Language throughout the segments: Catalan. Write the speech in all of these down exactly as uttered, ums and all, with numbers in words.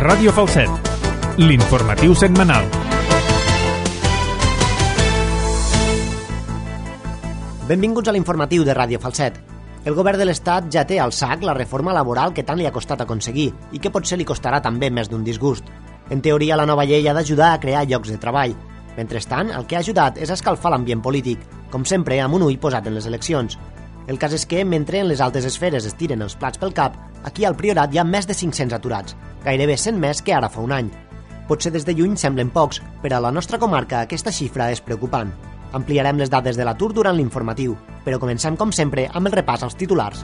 Ràdio Falset, l'informatiu setmanal. Benvinguts a l'informatiu de Ràdio Falset. El govern de l'Estat ja té al sac la reforma laboral que tant li ha costat aconseguir i que potser li costarà també més d'un disgust. En teoria, la nova llei ha d'ajudar a crear llocs de treball. Mentrestant, el que ha ajudat és a escalfar l'ambient polític, com sempre amb un ull posat en les eleccions. El cas és que, mentre en les altes esferes es tiren els plats pel cap, aquí al Priorat hi ha més de cinc-cents aturats, gairebé cent més que ara fa un any. Potser des de lluny semblen pocs, però a la nostra comarca aquesta xifra és preocupant. Ampliarem les dades de l'atur durant l'informatiu, però comencem, com sempre, amb el repàs als titulars.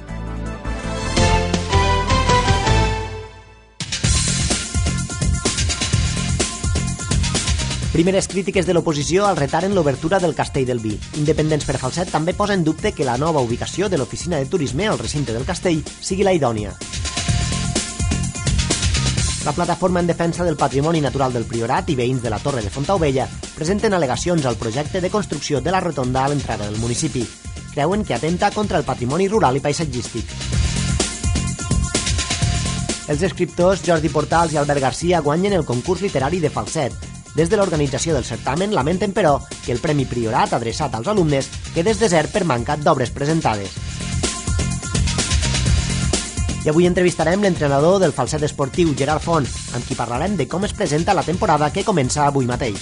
Primeres crítiques de l'oposició al retard en l'obertura del Castell del Vi. Independents per Falset també posa en dubte que la nova ubicació de l'oficina de turisme al recinte del castell sigui la idònia. La plataforma en defensa del patrimoni natural del Priorat i veïns de la Torre de Fontaubella presenten al·legacions al projecte de construcció de la rotonda a l'entrada del municipi. Creuen que atenta contra el patrimoni rural i paisatgístic. Els escriptors Jordi Portals i Albert Garcia guanyen el concurs literari de Falset. Des de l'organització del certamen lamenten, però, que el Premi Priorat adreçat als alumnes quedés desert per manca d'obres presentades. I avui entrevistarem l'entrenador del Falset esportiu, Gerard Font, amb qui parlarem de com es presenta la temporada que comença avui mateix.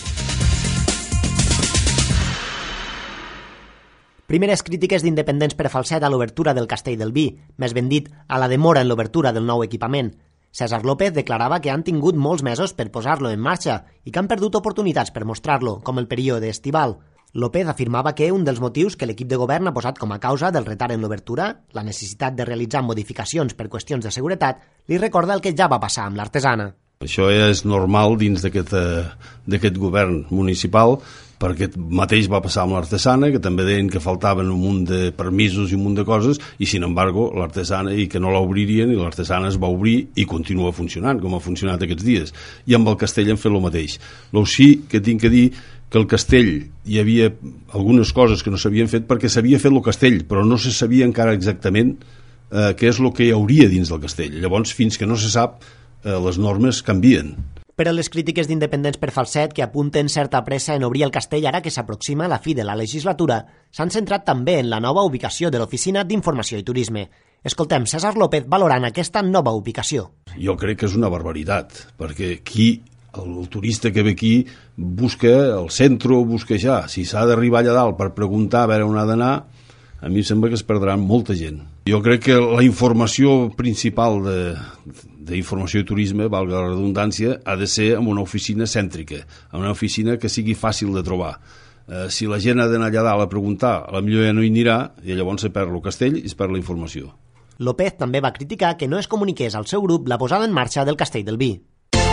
Primeres crítiques d'independents per Falset a l'obertura del Castell del Vi, més ben dit, a la demora en l'obertura del nou equipament. César López declarava que han tingut molts mesos per posar-lo en marxa i que han perdut oportunitats per mostrar-lo, com el període estival. López afirmava que un dels motius que l'equip de govern ha posat com a causa del retard en l'obertura, la necessitat de realitzar modificacions per qüestions de seguretat, li recorda el que ja va passar amb l'artesana. Això és normal dins d'aquest d'aquest govern municipal, perquè mateix va passar amb l'artesana, que també deien que faltaven un munt de permisos i un munt de coses, i sin embargo l'artesana, i que no l'obririen, i l'artesana es va obrir i continua funcionant, com ha funcionat aquests dies. I amb el castell han fet el mateix. Lo sí que tinc que dir que el castell hi havia algunes coses que no s'havien fet perquè s'havia fet el castell, però no se sabia encara exactament eh, què és el que hi hauria dins del castell. Llavors, fins que no se sap, eh, les normes canvien. Però les crítiques d'independents per Falset, que apunten certa pressa en obrir el castell ara que s'aproxima la fi de la legislatura, s'han centrat també en la nova ubicació de l'Oficina d'Informació i Turisme. Escoltem César López valorant aquesta nova ubicació. Jo crec que és una barbaritat, perquè qui, el, el turista que ve aquí, busca el centre, busca ja. Si s'ha d'arribar allà dalt per preguntar a veure on ha d'anar, a mi em sembla que es perdrà molta gent. Jo crec que la informació principal de, d'informació i turisme, valga la redundància, ha de ser en una oficina cèntrica, en una oficina que sigui fàcil de trobar. Eh, si la gent ha d'anar allà dalt a preguntar, a la millor ja no hi anirà, i llavors se perd el castell i es perd la informació. López també va criticar que no es comuniqués al seu grup la posada en marxa del Castell del Vi.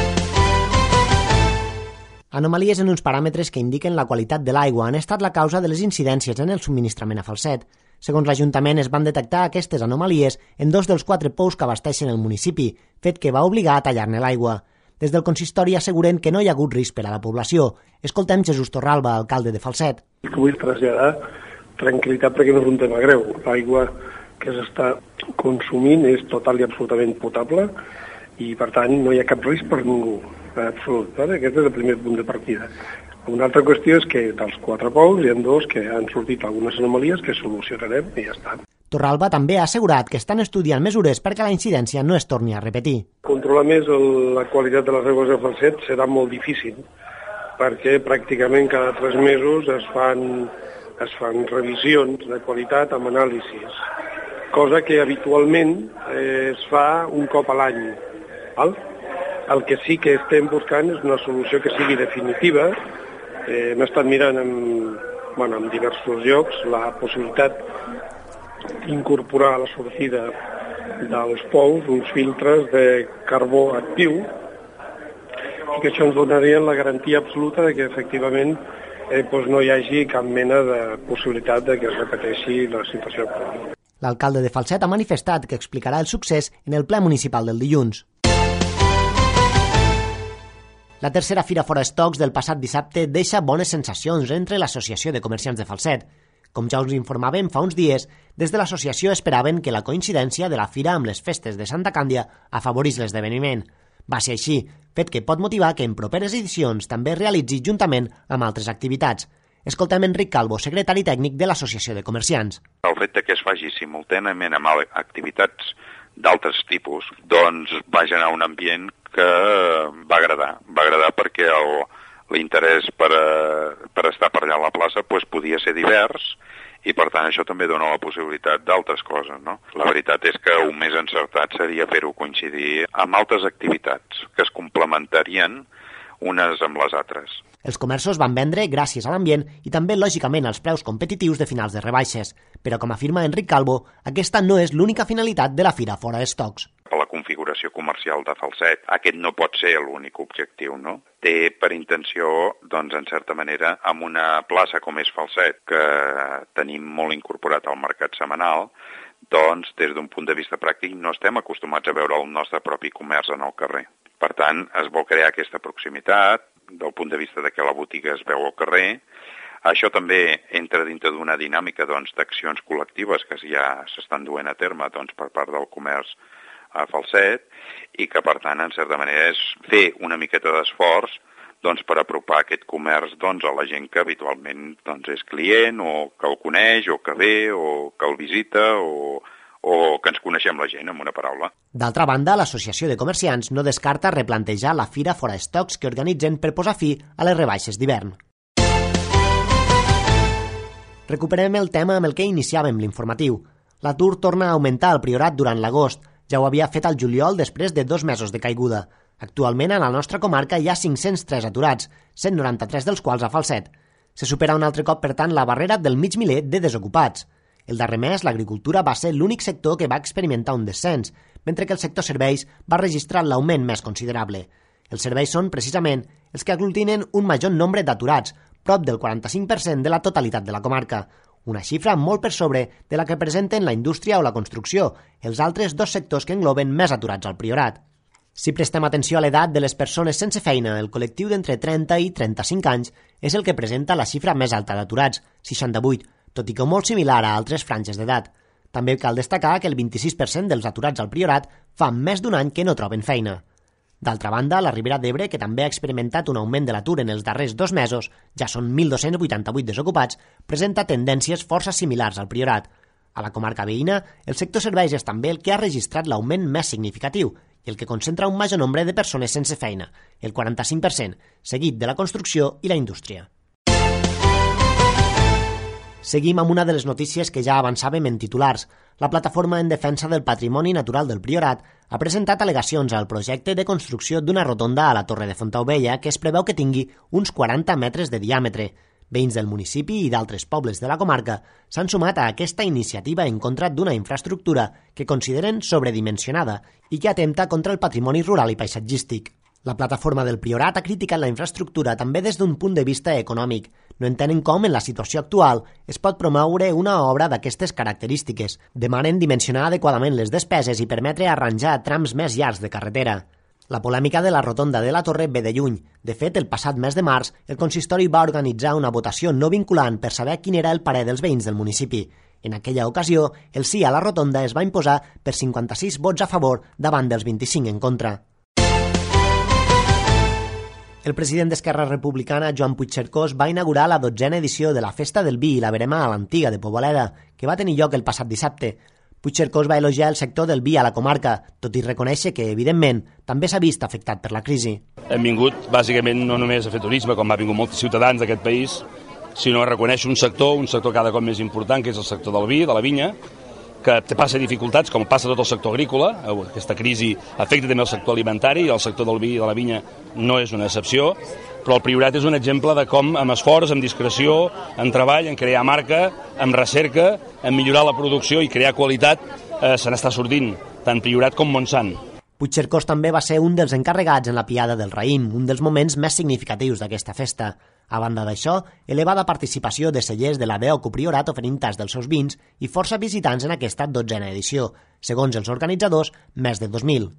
Anomalies en uns paràmetres que indiquen la qualitat de l'aigua han estat la causa de les incidències en el subministrament a Falset. Segons l'Ajuntament, es van detectar aquestes anomalies en dos dels quatre pous que abasteixen el municipi, fet que va obligar a tallar-ne l'aigua. Des del consistori asseguren que no hi ha hagut risc per a la població. Escoltem Jesús Torralba, alcalde de Falset. Vull traslladar tranquil·litat perquè no és un tema greu. L'aigua que s'està consumint és total i absolutament potable i, per tant, no hi ha cap risc per ningú. Absolut. Aquest és el primer punt de partida. Una altra qüestió és que dels quatre pous hi ha dos que han sortit algunes anomalies que solucionarem i ja està. Torralba també ha assegurat que estan estudiant mesures perquè la incidència no es torni a repetir. Controlar més el, la qualitat de les aigües de Falset serà molt difícil perquè pràcticament cada tres mesos es fan, es fan revisions de qualitat amb anàlisis, cosa que habitualment eh, es fa un cop a l'any. Val? El que sí que estem buscant és una solució que sigui definitiva. Eh, Hem estat mirant en, bueno, en diversos llocs la possibilitat d'incorporar a la sortida dels pous uns filtres de carbó actiu i que això ens donaria la garantia absoluta de que efectivament eh, doncs no hi hagi cap mena de possibilitat de que es repeteixi la situació actual. L'alcalde de Falset ha manifestat que explicarà el succés en el ple municipal del dilluns. La tercera Fira Fora Stocks del passat dissabte deixa bones sensacions entre l'Associació de Comerciants de Falset. Com ja us informàvem fa uns dies, des de l'associació esperaven que la coincidència de la fira amb les festes de Santa Càndia afavorís l'esdeveniment. Va ser així, fet que pot motivar que en properes edicions també es realitzi juntament amb altres activitats. Escoltem Enric Calvo, secretari tècnic de l'Associació de Comerciants. El fet que es faci simultàniament amb activitats d'altres tipus, doncs va generar un ambient que va agradar. Va agradar perquè l'interès per, a, per estar per allà a la plaça pues, podia ser divers i per tant això també dona la possibilitat d'altres coses, no? La veritat és que un més encertat seria fer-ho coincidir amb altres activitats que es complementarien unes amb les altres. Els comerços van vendre gràcies a l'ambient i també, lògicament, als preus competitius de finals de rebaixes. Però, com afirma Enric Calvo, aquesta no és l'única finalitat de la Fira Fora Stocks. Per la configuració comercial de Falset, aquest no pot ser l'únic objectiu, no? Té per intenció, doncs, en certa manera, amb una plaça com és Falset, que tenim molt incorporat al mercat setmanal, doncs, des d'un punt de vista pràctic, no estem acostumats a veure el nostre propi comerç en el carrer. Per tant, es vol crear aquesta proximitat, del punt de vista de que la botiga es veu al carrer. Això també entra dintre d'una dinàmica doncs, d'accions col·lectives que ja s'estan duent a terme doncs, per part del comerç a Falset i que, per tant, en certa manera és fer una miqueta d'esforç doncs, per apropar aquest comerç doncs, a la gent que habitualment doncs, és client o que el coneix o que ve o que el visita o... o que ens coneixem la gent, amb una paraula. D'altra banda, l'Associació de Comerciants no descarta replantejar la Fira Fora Stocks que organitzen per posar fi a les rebaixes d'hivern. Recuperem el tema amb el que iniciàvem l'informatiu. L'atur torna a augmentar al Priorat durant l'agost. Ja ho havia fet al juliol després de dos mesos de caiguda. Actualment, a la nostra comarca hi ha cinc-cents tres aturats, cent noranta-tres dels quals a Falset. Se supera un altre cop, per tant, la barrera del mig miler de desocupats. El darrer mes, l'agricultura va ser l'únic sector que va experimentar un descens, mentre que el sector serveis va registrar l'augment més considerable. Els serveis són, precisament, els que aglutinen un major nombre d'aturats, prop del quaranta-cinc per cent de la totalitat de la comarca, una xifra molt per sobre de la que presenten la indústria o la construcció, els altres dos sectors que engloben més aturats al Priorat. Si prestem atenció a l'edat de les persones sense feina, el col·lectiu d'entre trenta i trenta-cinc anys és el que presenta la xifra més alta d'aturats, seixanta-vuit, tot i que molt similar a altres franges d'edat. També cal destacar que el vint-i-sis per cent dels aturats al Priorat fa més d'un any que no troben feina. D'altra banda, la Ribera d'Ebre, que també ha experimentat un augment de l'atur en els darrers dos mesos, ja són mil dos-cents vuitanta-vuit desocupats, presenta tendències força similars al Priorat. A la comarca veïna, el sector serveis és també el que ha registrat l'augment més significatiu i el que concentra un major nombre de persones sense feina, el quaranta-cinc per cent, seguit de la construcció i la indústria. Seguim amb una de les notícies que ja avançàvem en titulars. La Plataforma en Defensa del Patrimoni Natural del Priorat ha presentat al·legacions al projecte de construcció d'una rotonda a la Torre de Fontaubella que es preveu que tingui uns quaranta metres de diàmetre. Veïns del municipi i d'altres pobles de la comarca s'han sumat a aquesta iniciativa en contra d'una infraestructura que consideren sobredimensionada i que atempta contra el patrimoni rural i paisatgístic. La Plataforma del Priorat ha criticat la infraestructura també des d'un punt de vista econòmic. No entenen com, en la situació actual, es pot promoure una obra d'aquestes característiques. Demanen dimensionar adequadament les despeses i permetre arranjar trams més llargs de carretera. La polèmica de la rotonda de la Torre ve de lluny. De fet, el passat mes de març, el consistori va organitzar una votació no vinculant per saber quin era el parer dels veïns del municipi. En aquella ocasió, el sí a la rotonda es va imposar per cinquanta-sis vots a favor davant dels vint-i-cinc en contra. El president d'Esquerra Republicana, Joan Puigcercós, va inaugurar la dotzena edició de la Festa del Vi i la Verema a l'Antiga de Poboleda, que va tenir lloc el passat dissabte. Puigcercós va elogiar el sector del vi a la comarca, tot i reconèixer que, evidentment, també s'ha vist afectat per la crisi. Hem vingut, bàsicament, no només a fer turisme, com ha vingut molts ciutadans d'aquest país, sinó a reconèixer un sector, un sector cada cop més important, que és el sector del vi, de la vinya, que passa dificultats, com passa tot el sector agrícola. Aquesta crisi afecta també el sector alimentari i el sector del vi i de la vinya no és una excepció, però el Priorat és un exemple de com, amb esforç, amb discreció, en treball, en crear marca, amb recerca, en millorar la producció i crear qualitat, eh, se n'està sortint, tant Priorat com Montsant. Puigcercós també va ser un dels encarregats en la Piada del Raïm, un dels moments més significatius d'aquesta festa. A banda d'això, elevada participació de cellers de la D E O C Priorat oferint tas dels seus vins i força visitants en aquesta dotzena edició, segons els organitzadors, més de dos mil.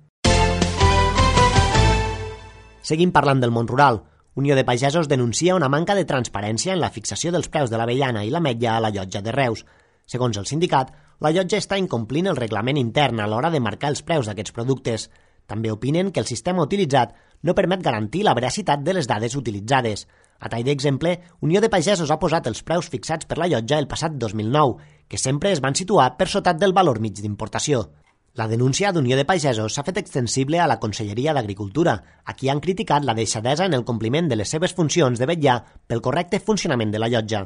Seguim parlant del món rural. Unió de Pagesos denuncia una manca de transparència en la fixació dels preus de l'avellana i l'ametlla a la llotja de Reus. Segons el sindicat, la llotja està incomplint el reglament intern a l'hora de marcar els preus d'aquests productes. També opinen que el sistema utilitzat no permet garantir la veracitat de les dades utilitzades. A tall d'exemple, Unió de Pagesos ha posat els preus fixats per la llotja el passat dos mil nou, que sempre es van situar per sota del valor mig d'importació. La denúncia d'Unió de Pagesos s'ha fet extensible a la Conselleria d'Agricultura, a qui han criticat la deixadesa en el compliment de les seves funcions de vetllar pel correcte funcionament de la llotja.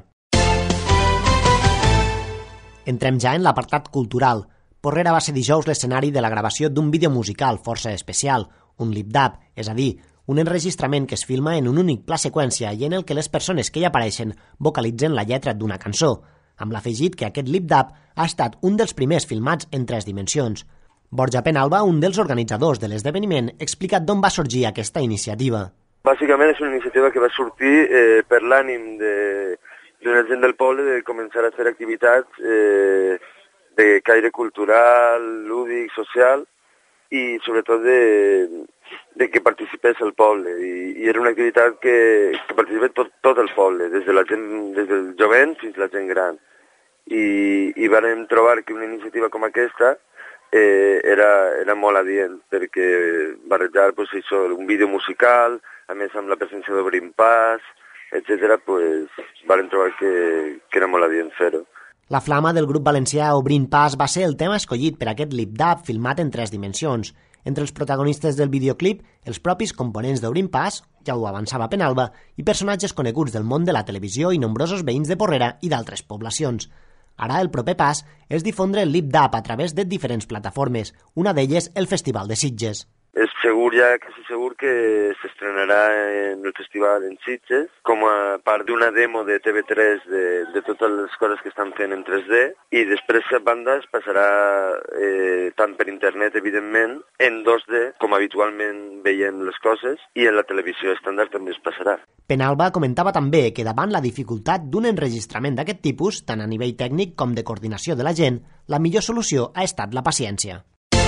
Entrem ja en l'apartat cultural. Porrera va ser dijous l'escenari de la gravació d'un vídeo musical força especial, un lip-dub, és a dir, un enregistrament que es filma en un únic pla seqüència i en el que les persones que hi apareixen vocalitzen la lletra d'una cançó, amb l'afegit que aquest lip-dub ha estat un dels primers filmats en tres dimensions. Borja Penalba, un dels organitzadors de l'esdeveniment, explica d'on va sorgir aquesta iniciativa. Bàsicament és una iniciativa que va sortir eh, per l'ànim de, de la gent del poble de començar a fer activitats eh, de caire cultural, lúdic, social i sobretot de, de que participés el poble. I, i era una activitat que, que participés tot, tot el poble, des de la gent, des del jovent fins a la gent gran. I, i vam trobar que una iniciativa com aquesta eh, era, era molt adient, perquè barrejar pues, això, un vídeo musical, a més amb la presència d'Obrim Pas, etcètera, pues, vam trobar que, que era molt adient fer-ho. La flama del grup valencià Obrint Pas va ser el tema escollit per aquest lip-dub filmat en tres dimensions. Entre els protagonistes del videoclip, els propis components d'Obrint Pas, ja ho avançava Penalba, i personatges coneguts del món de la televisió i nombrosos veïns de Porrera i d'altres poblacions. Ara el proper pas és difondre el lip-dub a través de diferents plataformes, una d'elles el Festival de Sitges. És segur, ja quasi segur que s'estrenarà en el festival en Sitges com a part d'una demo de T V tres de, de totes les coses que estan fent en tres D i després a banda es passarà eh, tant per internet, evidentment, en dos D, com habitualment veiem les coses, i en la televisió estàndard també es passarà. Penalba comentava també que davant la dificultat d'un enregistrament d'aquest tipus, tant a nivell tècnic com de coordinació de la gent, la millor solució ha estat la paciència.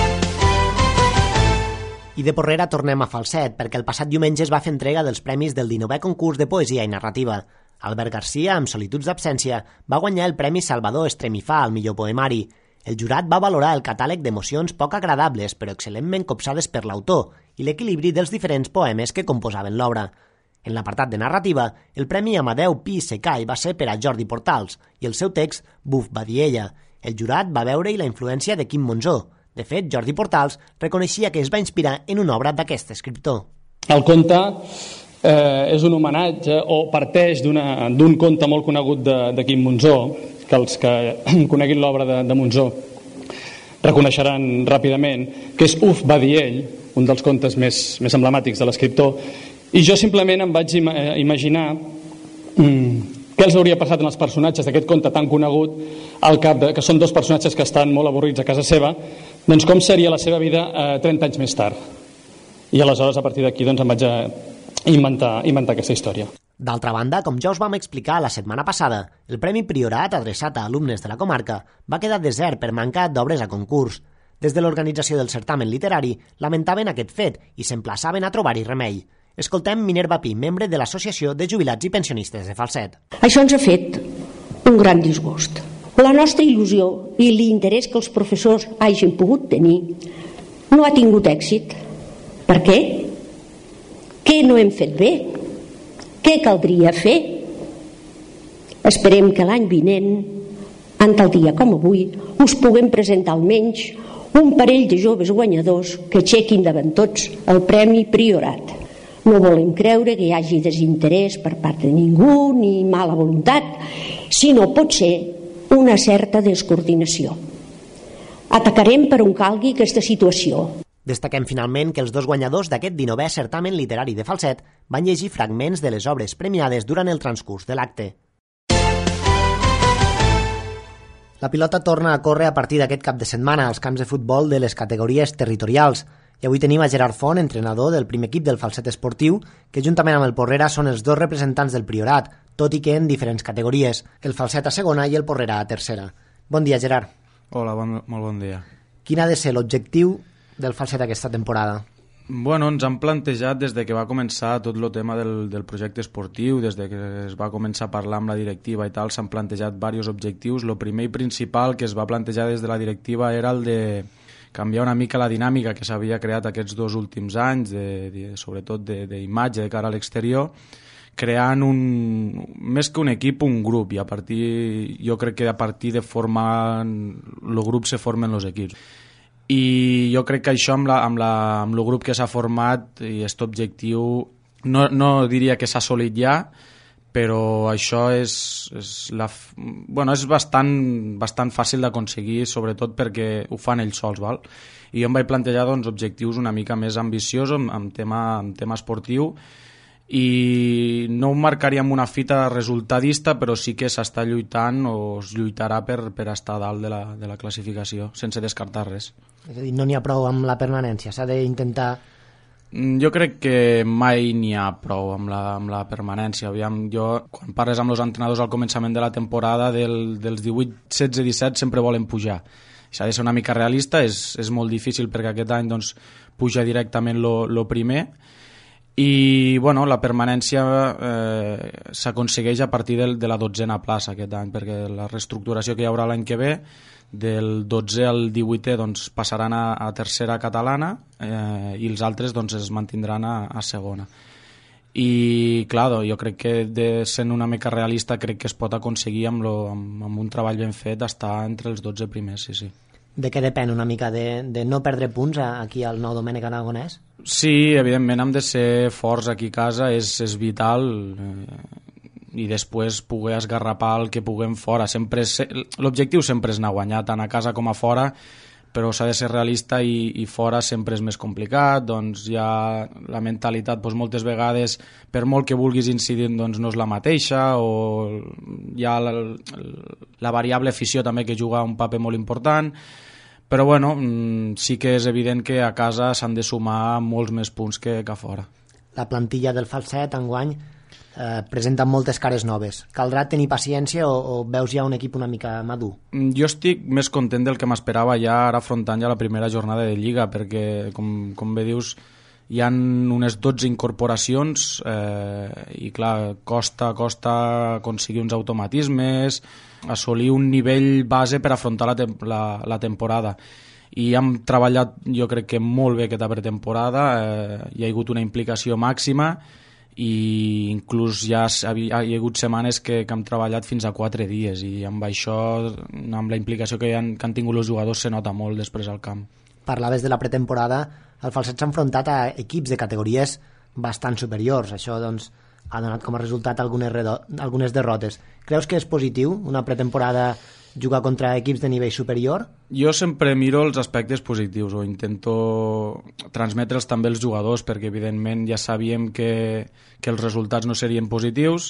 I de Porrera tornem a Falset, perquè el passat diumenge es va fer entrega dels premis del dinovè concurs de poesia i narrativa. Albert Garcia, amb Solituds d'absència, va guanyar el Premi Salvador Estremifà al millor poemari. El jurat va valorar el catàleg d'emocions poc agradables però excel·lentment copsades per l'autor i l'equilibri dels diferents poemes que composaven l'obra. En l'apartat de narrativa, el Premi Amadeu Pi Secai va ser per a Jordi Portals i el seu text Buf, va dir ella. El jurat va veure-hi la influència de Quim Monzó. De fet, Jordi Portals reconeixia que es va inspirar en una obra d'aquest escriptor. El conte eh, és un homenatge o parteix d'un conte molt conegut de, de Quim Monzó, que els que coneguin l'obra de, de Monzó reconeixeran ràpidament, que és Uf, va dir ell, un dels contes més, més emblemàtics de l'escriptor, i jo simplement em vaig ima imaginar mm, què els hauria passat en els personatges d'aquest conte tan conegut al cap de, que són dos personatges que estan molt avorrits a casa seva, doncs com seria la seva vida eh, trenta anys més tard. I aleshores, a partir d'aquí, doncs, em vaig a inventar, inventar aquesta història. D'altra banda, com ja us vam explicar la setmana passada, el Premi Priorat, adreçat a alumnes de la comarca, va quedar desert per manca d'obres a concurs. Des de l'organització del certamen literari lamentaven aquest fet i s'emplaçaven a trobar-hi remei. Escoltem Minerva Pi, membre de l'Associació de Jubilats i Pensionistes de Falset. Això ens ha fet un gran disgust. La nostra il·lusió i l'interès que els professors hagin pogut tenir no ha tingut èxit. Per què? Què no hem fet bé? Què caldria fer? Esperem que l'any vinent, en tal dia com avui, us puguem presentar almenys un parell de joves guanyadors que aixequin davant tots el Premi Priorat. No volem creure que hi hagi desinterès per part de ningú ni mala voluntat, sinó pot ser una certa descoordinació. Atacarem per on calgui aquesta situació. Destaquem finalment que els dos guanyadors d'aquest dinovè certamen literari de Falset van llegir fragments de les obres premiades durant el transcurs de l'acte. La pilota torna a córrer a partir d'aquest cap de setmana als camps de futbol de les categories territorials. I avui tenim a Gerard Font, entrenador del primer equip del Falset Esportiu, que juntament amb el Porrera són els dos representants del Priorat, tot i que en diferents categories, el Falset a segona i el Porrera a tercera. Bon dia, Gerard. Hola, bon, molt bon dia. Quin ha de ser l'objectiu del Falset aquesta temporada? Bueno, ens han plantejat des de que va començar tot el tema del, del projecte esportiu, des de que es va començar a parlar amb la directiva i tal, s'han plantejat diversos objectius. El primer i principal que es va plantejar des de la directiva era el de canviar una mica la dinàmica que s'havia creat aquests dos últims anys, de, de, sobretot d'imatge de, de cara a l'exterior, creant un, més que un equip, un grup, i a partir, jo crec que a partir de formar el grup se formen els equips. I jo crec que això amb, la, amb, la, amb el grup que s'ha format i aquest objectiu no, no diria que s'ha assolit ja, però això és, és, la, bueno, és bastant, bastant fàcil d'aconseguir, sobretot perquè ho fan ells sols, val? I jo em vaig plantejar doncs, objectius una mica més ambiciosos en, en, tema, en tema esportiu, i no ho marcaria amb una fita resultadista, però sí que s'està lluitant o es lluitarà per, per estar a dalt de la, de la classificació, sense descartar res. És a dir, no n'hi ha prou amb la permanència, s'ha d'intentar... Jo crec que mai n'hi ha prou amb la, amb la permanència. Aviam, jo, quan parles amb els entrenadors al començament de la temporada, del, dels divuit, setze, disset, sempre volen pujar. S'ha de ser una mica realista, és, és molt difícil perquè aquest any doncs, puja directament lo, lo primer, i bueno, la permanència eh, s'aconsegueix a partir del, de la dotzena plaça aquest any, perquè la reestructuració que hi haurà l'any que ve, del dotze al divuitè doncs, passaran a, a tercera catalana eh, i els altres doncs, es mantindran a, a segona. I clar, jo crec que de sent una mica realista crec que es pot aconseguir amb, lo, amb, amb un treball ben fet estar entre els dotze primers, sí, sí. De què depèn una mica? De, de no perdre punts aquí al Nou Domènec Aragonès? Sí, evidentment hem de ser forts aquí a casa, és, és vital, eh, i després poder esgarrapar el que puguem fora. Sempre l'objectiu sempre és anar a guanyar, tant a casa com a fora, però s'ha de ser realista i, i fora sempre és més complicat, doncs hi ha la mentalitat doncs moltes vegades, per molt que vulguis incidir, doncs no és la mateixa, o hi ha la, la variable afició també que juga un paper molt important, però bueno, sí que és evident que a casa s'han de sumar molts més punts que, que a fora. La plantilla del Falset enguany Eh, presenta moltes cares noves. Caldrà tenir paciència o, o veus ja un equip una mica madur? Jo estic més content del que m'esperava ja ara afrontant ja la primera jornada de Lliga, perquè com, com bé dius hi ha unes dotze incorporacions eh, i clar, costa, costa aconseguir uns automatismes, assolir un nivell base per afrontar la, tem la, la temporada. I hem treballat jo crec que molt bé aquesta pretemporada, eh, hi ha hagut una implicació màxima, i inclús ja hi ha hagut setmanes que, que hem treballat fins a quatre dies, i amb això, amb la implicació que, han, que han tingut els jugadors, se nota molt després al camp. Parlaves de la pretemporada, el Falset s'ha enfrontat a equips de categories bastant superiors, això doncs ha donat com a resultat algunes, algunes derrotes. Creus que és positiu una pretemporada jugar contra equips de nivell superior? Jo sempre miro els aspectes positius o intento transmetre'ls també als jugadors, perquè evidentment ja sabíem que, que els resultats no serien positius,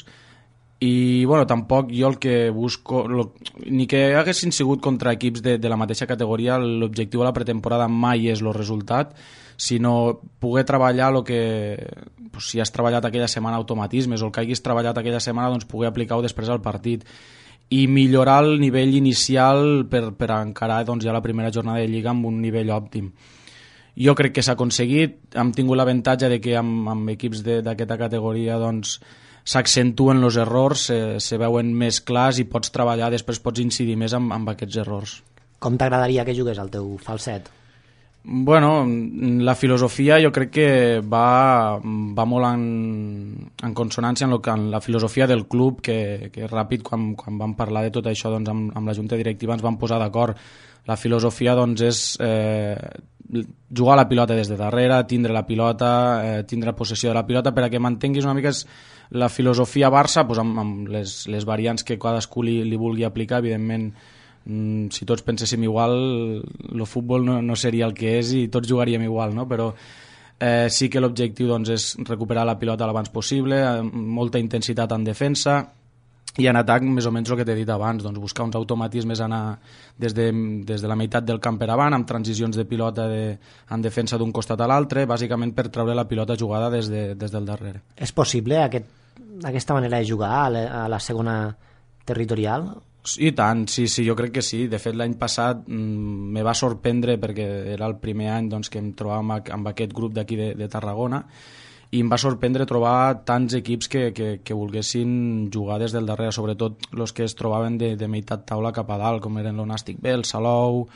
i bueno, tampoc jo el que busco, lo, ni que haguessin sigut contra equips de, de la mateixa categoria, l'objectiu de la pretemporada mai és el resultat, sinó poder treballar el que, pues, si has treballat aquella setmana automatismes o el que hagis treballat aquella setmana, doncs poder aplicar-ho després al partit i millorar el nivell inicial per, per encarar doncs, ja la primera jornada de Lliga amb un nivell òptim. Jo crec que s'ha aconseguit, hem tingut l'avantatge de que amb, amb equips d'aquesta categoria doncs, s'accentuen els errors, se, se veuen més clars i pots treballar, després pots incidir més amb, amb aquests errors. Com t'agradaria que jugués el teu Falset? Bueno, la filosofia jo crec que va, va molt en, en consonància amb, lo que, amb la filosofia del club, que, que ràpid, quan, quan vam parlar de tot això doncs, amb, amb la junta directiva ens vam posar d'acord. La filosofia doncs, és eh, jugar la pilota des de darrere, tindre la pilota, eh, tindre possessió de la pilota, per a que mantinguis una mica la filosofia Barça, doncs, amb, amb les, les variants que cadascú li, li vulgui aplicar, evidentment. Si tots penséssim igual, el futbol no, no seria el que és i tots jugaríem igual, no? Però eh, sí que l'objectiu doncs, és recuperar la pilota l'abans possible, molta intensitat en defensa, i en atac més o menys el que t'he dit abans, doncs, buscar uns automatismes, anar des de, des de la meitat del camp per avant, amb transicions de pilota de, en defensa d'un costat a l'altre, bàsicament per treure la pilota jugada des, de, des del darrere. És possible aquest, aquesta manera de jugar a la, a la segona territorial? I tant, sí, sí, jo crec que sí. De fet, l'any passat mm, me va sorprendre perquè era el primer any doncs, que em trobàvem amb aquest grup d'aquí de, de Tarragona, i em va sorprendre trobar tants equips que, que, que volguessin jugar des del darrere, sobretot els que es trobaven de, de meitat taula cap a dalt, com eren l'Onàstic B, el Salou,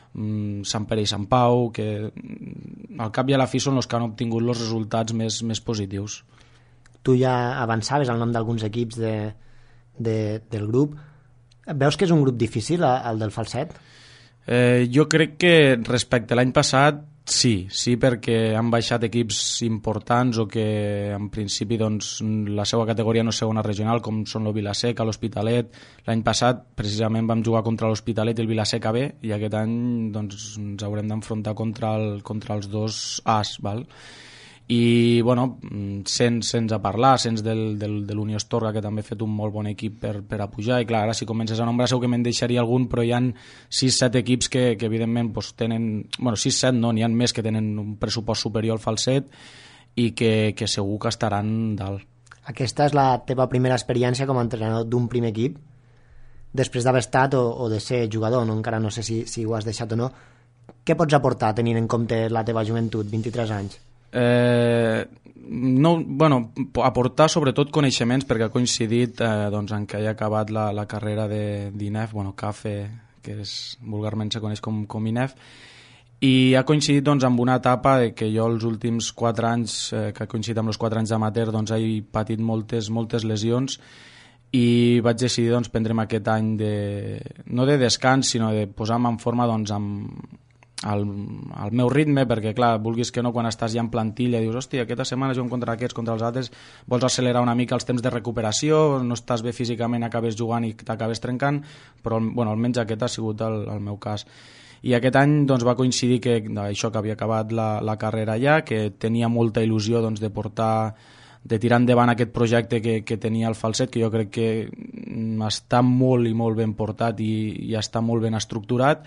Sant Pere i Sant Pau, que al cap i a la fi són els que han obtingut els resultats més, més positius. Tu ja avançaves el nom d'alguns equips de, de, del grup. Veus que és un grup difícil, el del Falset? Eh, jo crec que respecte a l'any passat sí, sí, perquè han baixat equips importants o que en principi doncs, la seva categoria no és segona regional, com són el Vilaseca, l'Hospitalet. L'any passat precisament vam jugar contra l'Hospitalet i el Vilaseca B, i aquest any doncs, ens haurem d'enfrontar contra, el, contra els dos As, val? I bueno, sense, sense parlar, sense del, del, de l'Unió Astorga, que també ha fet un molt bon equip per, per a pujar, i clar, ara si comences a nombrar segur que me'n deixaria algun, però hi ha sis set equips que, que evidentment pues, tenen, bueno, sis set no, n'hi ha més que tenen un pressupost superior al Falset i que, que segur que estaran dalt. Aquesta és la teva primera experiència com a entrenador d'un primer equip, després d'haver estat o, o de ser jugador, no? Encara no sé si, si ho has deixat o no. Què pots aportar tenint en compte la teva joventut, vint-i-tres anys? Eh, no, bueno, aportar sobretot coneixements, perquè ha coincidit eh, doncs, en què he acabat la, la carrera d'I N E F, bueno, C A F E, que és, vulgarment se coneix com, com I N E F, i ha coincidit doncs, amb una etapa de que jo els últims quatre anys, eh, que ha coincidit amb els quatre anys d'amateur, doncs, he patit moltes, moltes lesions, i vaig decidir doncs, prendre'm aquest any de, no de descans, sinó de posar-me en forma doncs, amb Al, al meu ritme, perquè clar, vulguis que no, quan estàs ja en plantilla dius, hòstia, aquesta setmana juguem contra aquests, contra els altres, vols accelerar una mica els temps de recuperació, no estàs bé físicament, acabes jugant i t'acabes trencant, però bueno, almenys aquest ha sigut el, el meu cas. I aquest any doncs, va coincidir que això, que havia acabat la, la carrera ja, que tenia molta il·lusió doncs, de portar, de tirar endavant aquest projecte que, que tenia el Falset, que jo crec que està molt i molt ben portat i, i està molt ben estructurat,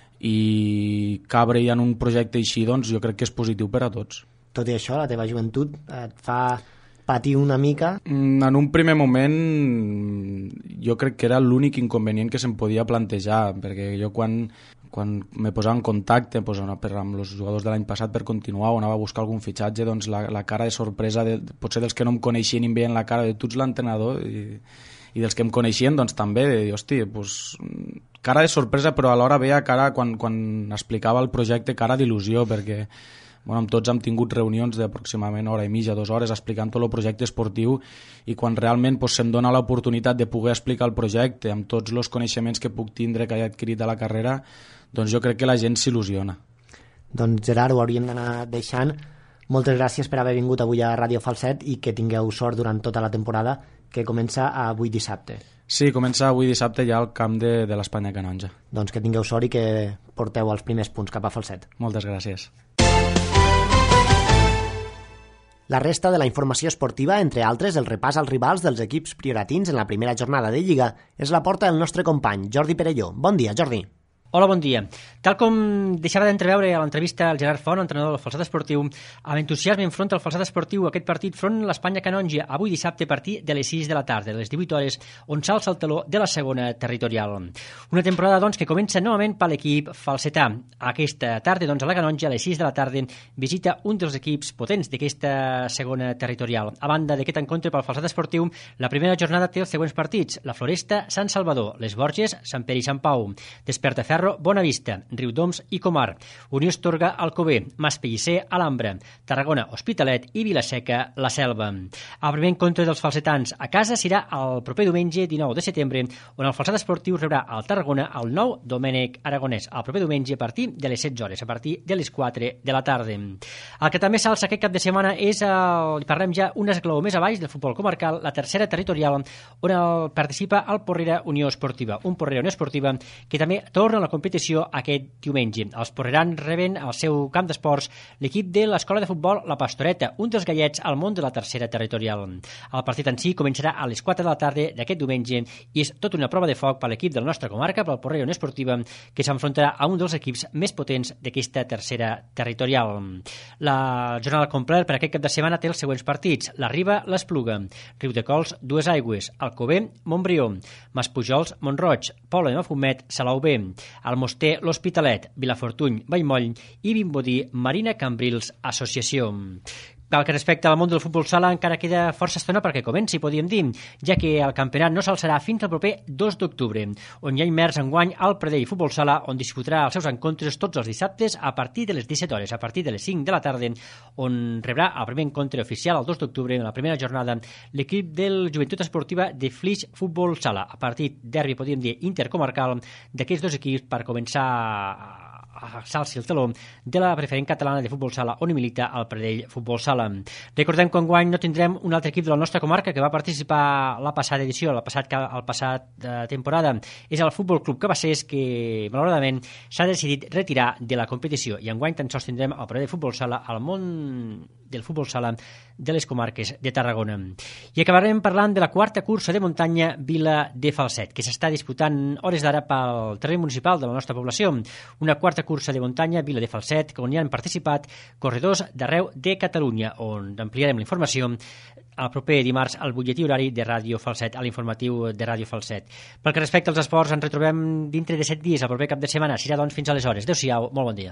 i cabre ja en un projecte així, doncs jo crec que és positiu per a tots. Tot i això, la teva joventut et fa patir una mica? En un primer moment jo crec que era l'únic inconvenient que se'm podia plantejar, perquè jo quan, quan me posava en contacte pues, per, amb els jugadors de l'any passat per continuar o anava a buscar algun fitxatge, doncs la, la cara de sorpresa, de, potser dels que no em coneixien i em veien la cara de tu ets l'entrenador, i, i dels que em coneixien doncs també, de dir, hosti, pues, cara de sorpresa, però alhora veia cara, quan, quan explicava el projecte, cara d'il·lusió, perquè bueno, amb tots hem tingut reunions d'aproximadament hora i mitja, dues hores, explicant tot el projecte esportiu, i quan realment pues, se'm dona l'oportunitat de poder explicar el projecte amb tots els coneixements que puc tindre, que he adquirit a la carrera, doncs jo crec que la gent s'il·lusiona. Doncs Gerard, ho hauríem d'anar deixant. Moltes gràcies per haver vingut avui a Ràdio Falset i que tingueu sort durant tota la temporada, que comença avui dissabte. Sí, comença avui dissabte ja al camp de, de l'Espanya Canonja. Doncs que tingueu sort i que porteu els primers punts cap a Falset. Moltes gràcies. La resta de la informació esportiva, entre altres el repàs als rivals dels equips prioratins en la primera jornada de Lliga, és la porta del nostre company, Jordi Perelló. Bon dia, Jordi. Hola, bon dia. Tal com deixava d'entreveure a l'entrevista al Gerard Font, entrenador del Falset Esportiu, amb entusiasme enfronta el Falset Esportiu aquest partit front l'Espanya Canonja avui dissabte a partir de les sis de la tarda, de les divuit hores, on s'alça el teló de la segona territorial. Una temporada, doncs, que comença novament per l'equip falsetà. Aquesta tarda, doncs, a la Canonja, a les sis de la tarda, visita un dels equips potents d'aquesta segona territorial. A banda d'aquest encontre pel Falset Esportiu, la primera jornada té els següents partits: la Floresta, Sant Salvador; les Borges, Sant Pere i Sant Pau; Desperta Ferro, Bonavista; Riudoms i Comar; Unió Astorga, Alcover; Maspellisser, Alhambra; Tarragona, Hospitalet i Vilaseca, La Selva. El primer encontre dels falsetans a casa serà el proper diumenge dinou de setembre, on el Falset Esportiu rebrà al Tarragona el nou Domènec Aragonès, el proper diumenge a partir de les setze hores, a partir de les quatre de la tarda. El que també s'alça aquest cap de setmana és, el, parlem ja un esglaó més a baix del futbol comarcal, la tercera territorial, on el participa el Porrera Unió Esportiva, un Porrera Unió Esportiva que també torna a la competició aquest diumenge. Els porrerans reben al seu camp d'esports l'equip de l'escola de futbol La Pastoreta, un dels gallets al món de la tercera territorial. El partit en si començarà a les quatre de la tarda d'aquest diumenge i és tota una prova de foc per l'equip de la nostra comarca, pel Porrera Unió Esportiva, que s'enfrontarà a un dels equips més potents d'aquesta tercera territorial. La jornada completa per aquest cap de setmana té els següents partits: la Riba, l'Espluga; Riudecols, Dues Aigües; Alcover, Montbrió; Maspujols, Montroig; Poble de Mafumet, Salou B; Almoster, l'Hospitalet; Vilafortuny, Vallmoll i Vimbodí, Marina Cambrils Associació. Pel que respecta al món del futbol sala, encara queda força estona perquè comenci, podríem dir, ja que el campionat no s'alçarà fins al proper dos d'octubre, on hi ha immers enguany al Pradell Futbol Sala, on disputarà els seus encontres tots els dissabtes a partir de les disset hores, a partir de les cinc de la tarda, on rebrà el primer encontre oficial el dos d'octubre, en la primera jornada, l'equip del Joventut Esportiva de Flix Futbol Sala, a partir derbi, podríem dir, intercomarcal d'aquests dos equips per començar a a s'alci el taló de la preferent catalana de futbol sala on milita el Pradell Futbol Sala. Recordem que enguany no tindrem un altre equip de la nostra comarca que va participar la passada edició, la passat, el passat eh, temporada. És el Futbol Club Cabassers, que malauradament s'ha decidit retirar de la competició, i enguany tan sols tindrem el Pradell Futbol Sala al món del futbol sala de les comarques de Tarragona. I acabarem parlant de la quarta cursa de muntanya Vila de Falset, que s'està disputant hores d'ara pel terreny municipal de la nostra població. Una quarta cursa de muntanya Vila de Falset, on hi han participat corredors d'arreu de Catalunya, on ampliarem la informació el proper dimarts al butlletí horari de Ràdio Falset, a l'informatiu de Ràdio Falset. Pel que respecta als esports, ens retrobem dintre de set dies, el proper cap de setmana. Serà, doncs, fins aleshores. Adéu-siau, molt bon dia.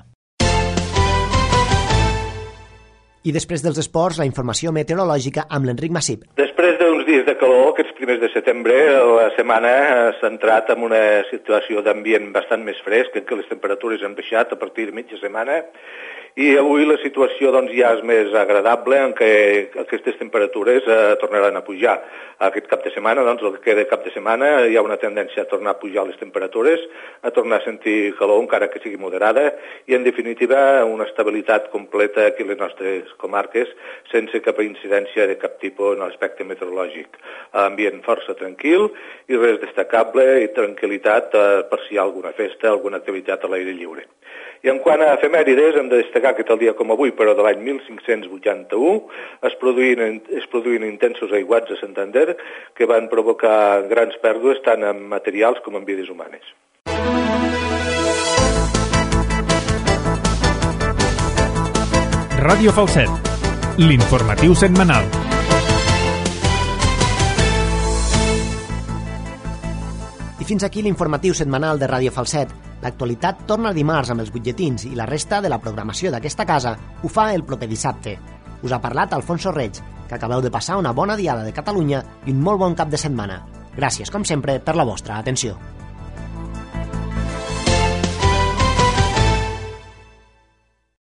I després dels esports, la informació meteorològica amb l'Enric Massip. Després d'uns dies de calor, aquests primers de setembre, la setmana s'ha entrat en una situació d'ambient bastant més fresc, en què les temperatures han baixat a partir de mitja setmana, i avui la situació doncs, ja és més agradable, en què aquestes temperatures eh, tornaran a pujar. Aquest cap de setmana, doncs, el que queda cap de setmana, hi ha una tendència a tornar a pujar les temperatures, a tornar a sentir calor, encara que sigui moderada, i en definitiva una estabilitat completa aquí a les nostres comarques, sense cap incidència de cap tipus en l'aspecte meteorològic. Ambient força tranquil i res destacable, i tranquil·litat eh, per si hi ha alguna festa, alguna activitat a l'aire lliure. I en quant a efemèrides, hem de destacar que tal dia com avui, però de l'any mil cinc-cents vuitanta-u, es produïen, es produïen intensos aiguats a Santander que van provocar grans pèrdues tant en materials com en vides humanes. Ràdio Falset, l'informatiu setmanal. I fins aquí l'informatiu setmanal de Ràdio Falset. L'actualitat torna dimarts amb els butlletins i la resta de la programació d'aquesta casa ho fa el proper dissabte. Us ha parlat Alfonso Reig, que acabeu de passar una bona diada de Catalunya i un molt bon cap de setmana. Gràcies, com sempre, per la vostra atenció.